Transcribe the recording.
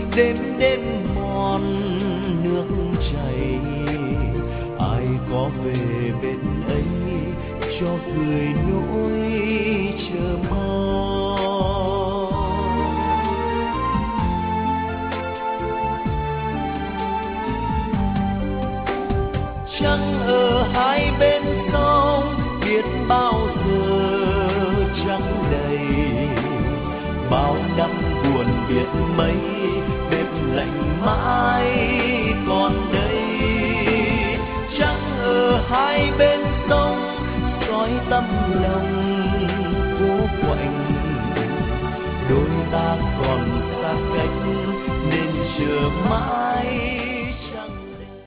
đêm đêm mòn nước chảy, ai có về bên ấy cho gửi nỗi chờ mong. Trăng ở hai bên sông biết bao giờ trắng đầy, bao năm buồn biết mấy, đêm lạnh mãi còn đây. Trăng ở hai bên sông soi tâm lòng vô quạnh, đôi ta còn xa cách nên chờ mãi